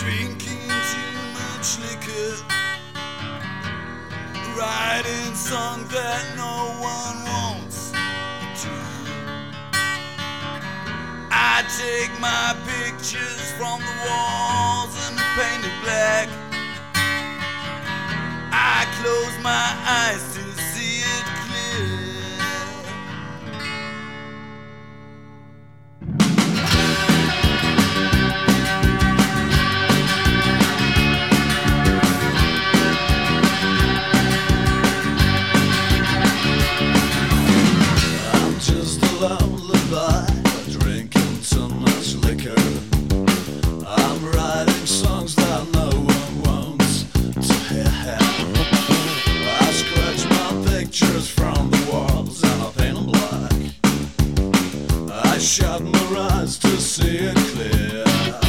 Drinking too much liquor, writing songs that no one wants to. I take my pictures from the walls and paint it black. I close my eyes to see it clear. Lonely boy, drinking too much liquor. I'm writing songs that no one wants to hear. I scratch my pictures from the walls and I paint them black. I shut my eyes to see it clear.